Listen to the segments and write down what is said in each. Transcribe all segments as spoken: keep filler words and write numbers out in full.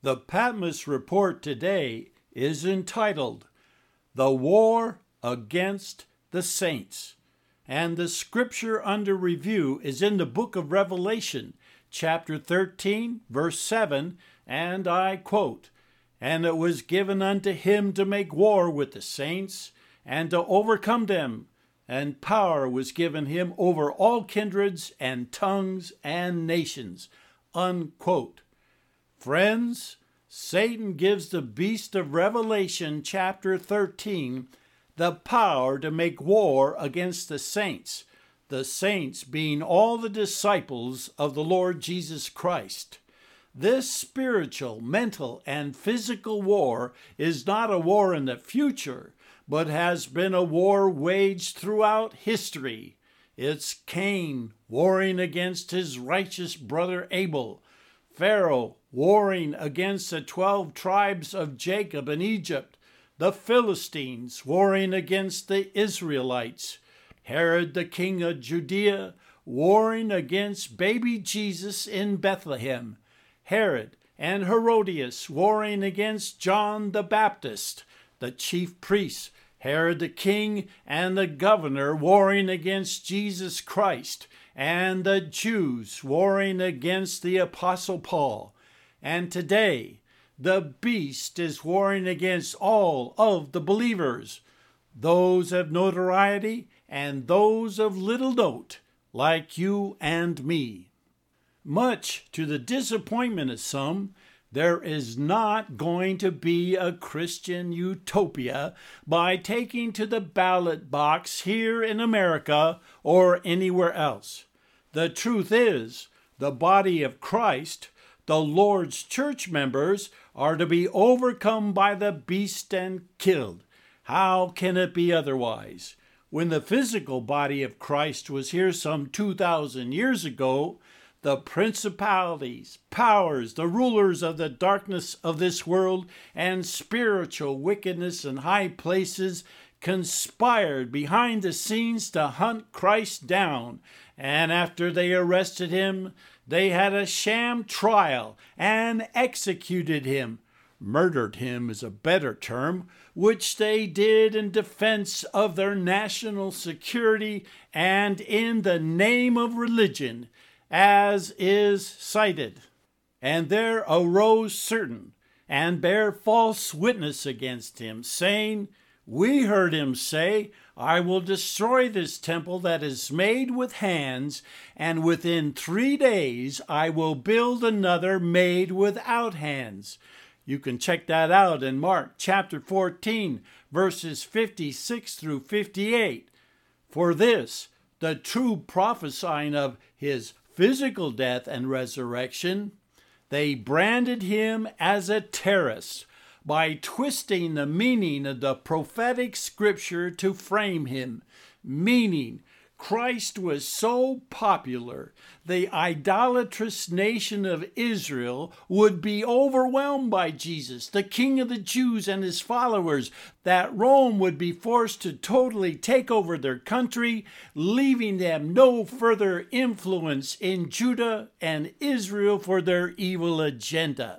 The Patmos Report today is entitled, The War Against the Saints, and the scripture under review is in the book of Revelation, chapter thirteen, verse seven, and I quote, And it was given unto him to make war with the saints, and to overcome them, and power was given him over all kindreds and tongues and nations, unquote. Friends, Satan gives the beast of Revelation chapter thirteen the power to make war against the saints, the saints being all the disciples of the Lord Jesus Christ. This spiritual, mental, and physical war is not a war in the future, but has been a war waged throughout history. It's Cain warring against his righteous brother Abel, Pharaoh warring against the twelve tribes of Jacob in Egypt, the Philistines warring against the Israelites, Herod the king of Judea warring against baby Jesus in Bethlehem, Herod and Herodias warring against John the Baptist, the chief priests, Herod the king and the governor warring against Jesus Christ, and the Jews warring against the Apostle Paul. And today, the beast is warring against all of the believers, those of notoriety and those of little note, like you and me. Much to the disappointment of some, there is not going to be a Christian utopia by taking to the ballot box here in America or anywhere else. The truth is, the body of Christ, the Lord's church members, are to be overcome by the beast and killed. How can it be otherwise? When the physical body of Christ was here some two thousand years ago, the principalities, powers, the rulers of the darkness of this world, and spiritual wickedness in high places conspired behind the scenes to hunt Christ down, and after they arrested him, they had a sham trial and executed him. Murdered him is a better term, which they did in defense of their national security and in the name of religion, as is cited. And there arose certain, and bare false witness against him, saying, We heard him say, I will destroy this temple that is made with hands, and within three days I will build another made without hands. You can check that out in Mark chapter fourteen, verses fifty-six through fifty-eight. For this, the true prophesying of his physical death and resurrection, they branded him as a terrorist by twisting the meaning of the prophetic scripture to frame him, meaning Christ was so popular, the idolatrous nation of Israel would be overwhelmed by Jesus, the King of the Jews and his followers, that Rome would be forced to totally take over their country, leaving them no further influence in Judah and Israel for their evil agenda.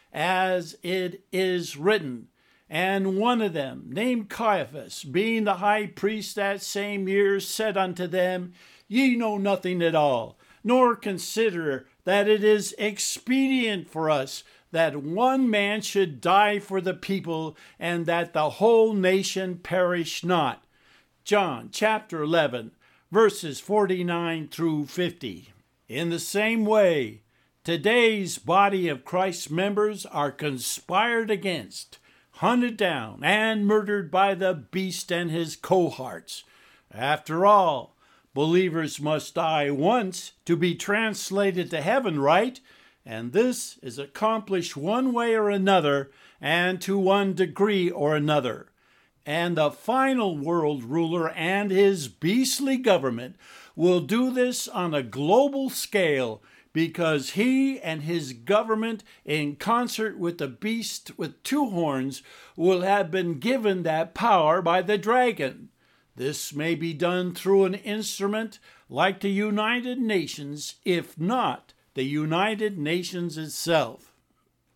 As it is written, And one of them, named Caiaphas, being the high priest that same year, said unto them, Ye know nothing at all, nor consider that it is expedient for us that one man should die for the people, and that the whole nation perish not. John chapter eleven, verses forty-nine through fifty. In the same way, today's body of Christ's members are conspired against, hunted down, and murdered by the beast and his cohorts. After all, believers must die once to be translated to heaven, right? And this is accomplished one way or another, and to one degree or another. And the final world ruler and his beastly government will do this on a global scale, because he and his government, in concert with the beast with two horns, will have been given that power by the dragon. This may be done through an instrument like the United Nations, if not the United Nations itself.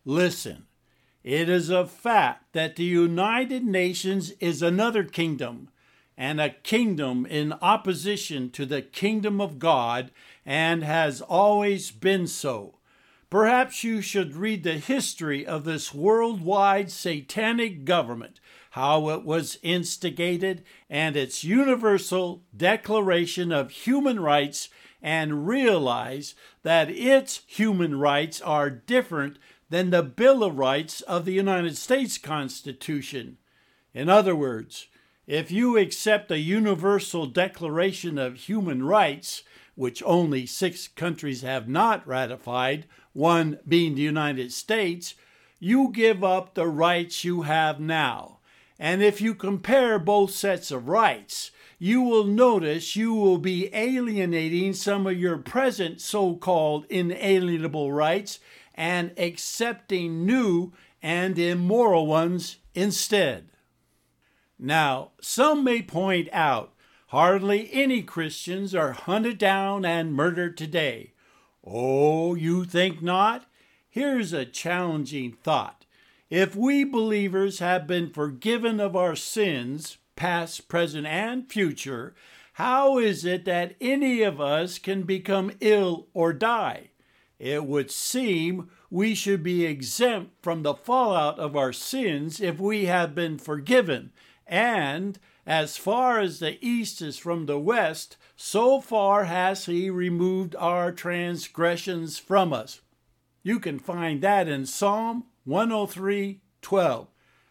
Listen, it is a fact that the United Nations is another kingdom, and a kingdom in opposition to the kingdom of God, and has always been so. Perhaps you should read the history of this worldwide satanic government, how it was instigated, and its universal declaration of human rights, and realize that its human rights are different than the Bill of Rights of the United States Constitution. In other words, if you accept a universal declaration of human rights, which only six countries have not ratified, one being the United States, you give up the rights you have now. And if you compare both sets of rights, you will notice you will be alienating some of your present so-called inalienable rights and accepting new and immoral ones instead. Now, some may point out hardly any Christians are hunted down and murdered today. Oh, you think not? Here's a challenging thought. If we believers have been forgiven of our sins, past, present, and future, how is it that any of us can become ill or die? It would seem we should be exempt from the fallout of our sins if we have been forgiven. And as far as the east is from the west, so far has he removed our transgressions from us. You can find that in Psalm one oh three, twelve.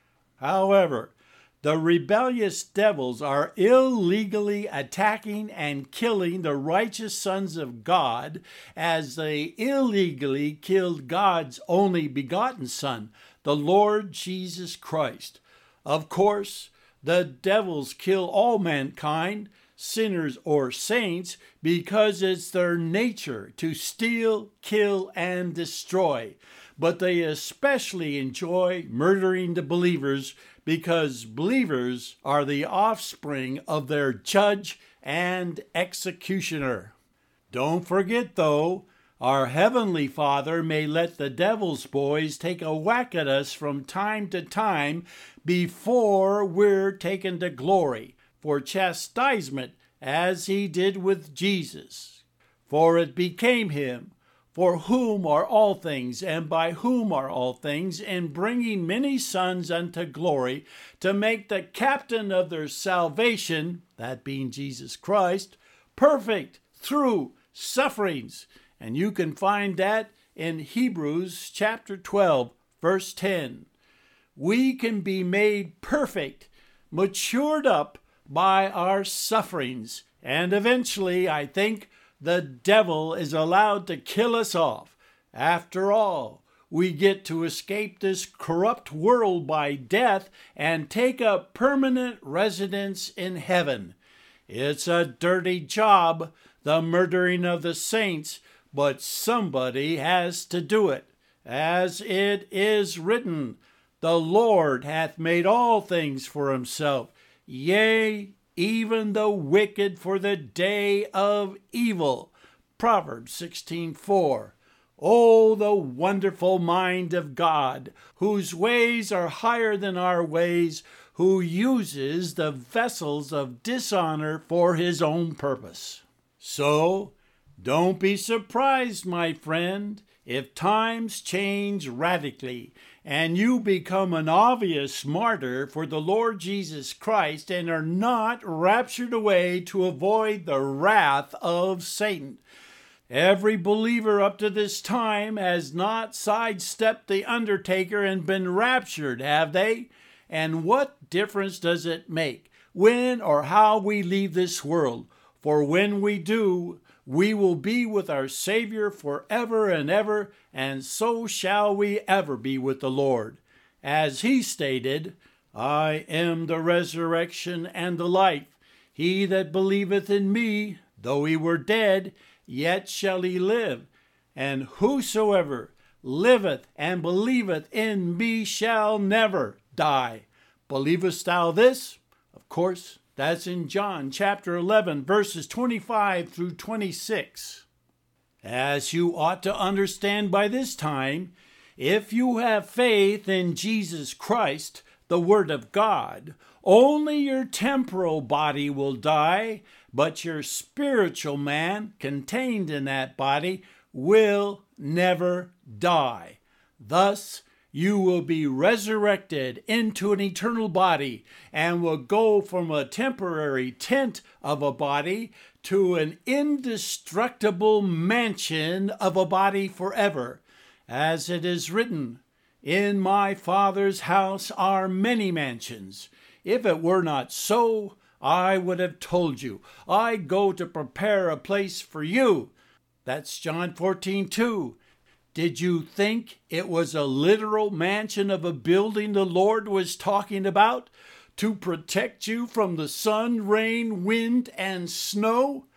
However, the rebellious devils are illegally attacking and killing the righteous sons of God as they illegally killed God's only begotten Son, the Lord Jesus Christ. Of course, the devils kill all mankind, sinners or saints, because it's their nature to steal, kill, and destroy. But they especially enjoy murdering the believers because believers are the offspring of their judge and executioner. Don't forget, though, our Heavenly Father may let the devil's boys take a whack at us from time to time before we're taken to glory for chastisement, as he did with Jesus. For it became him, for whom are all things, and by whom are all things, in bringing many sons unto glory, to make the captain of their salvation, that being Jesus Christ, perfect through sufferings. And you can find that in Hebrews chapter twelve, verse ten. We can be made perfect, matured up by our sufferings, and eventually, I think, the devil is allowed to kill us off. After all, we get to escape this corrupt world by death and take up permanent residence in heaven. It's a dirty job, the murdering of the saints, but somebody has to do it. As it is written, the Lord hath made all things for himself, yea, even the wicked for the day of evil. Proverbs sixteen four. Oh, the wonderful mind of God, whose ways are higher than our ways, who uses the vessels of dishonor for his own purpose. So, don't be surprised, my friend, if times change radically and you become an obvious martyr for the Lord Jesus Christ and are not raptured away to avoid the wrath of Satan. Every believer up to this time has not sidestepped the undertaker and been raptured, have they? And what difference does it make when or how we leave this world? For when we do, we will be with our Savior forever and ever, and so shall we ever be with the Lord. As he stated, I am the resurrection and the life. He that believeth in me, though he were dead, yet shall he live. And whosoever liveth and believeth in me shall never die. Believest thou this? Of course, that's in John chapter eleven, verses twenty-five through twenty-six. As you ought to understand by this time, If you have faith in Jesus Christ, the Word of God, only your temporal body will die, but your spiritual man contained in that body will never die. Thus, you will be resurrected into an eternal body and will go from a temporary tent of a body to an indestructible mansion of a body forever. As it is written, "In my Father's house are many mansions. If it were not so, I would have told you. I go to prepare a place for you." That's John fourteen two. Did you think it was a literal mansion of a building the Lord was talking about to protect you from the sun, rain, wind, and snow?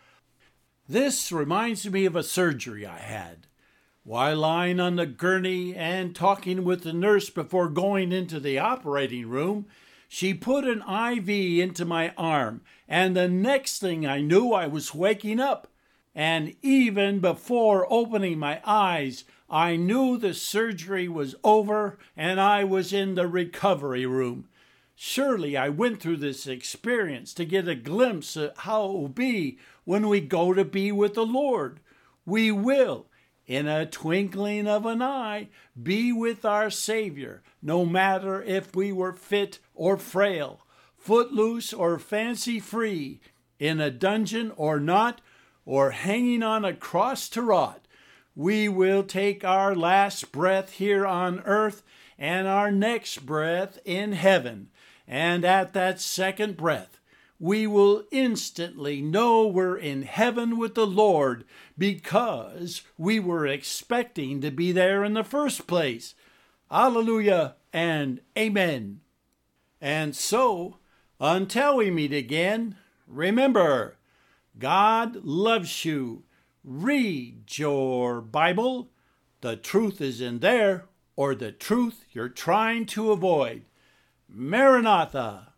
This reminds me of a surgery I had. While lying on the gurney and talking with the nurse before going into the operating room, she put an I V into my arm, and the next thing I knew, I was waking up. And even before opening my eyes, I knew the surgery was over and I was in the recovery room. Surely I went through this experience to get a glimpse of how it will be when we go to be with the Lord. We will, in a twinkling of an eye, be with our Savior, no matter if we were fit or frail, footloose or fancy-free, in a dungeon or not, or hanging on a cross to rot. We will take our last breath here on earth and our next breath in heaven. And at that second breath, we will instantly know we're in heaven with the Lord because we were expecting to be there in the first place. Hallelujah and amen. And so, until we meet again, remember, God loves you. Read your Bible. The truth is in there, or the truth you're trying to avoid. Maranatha.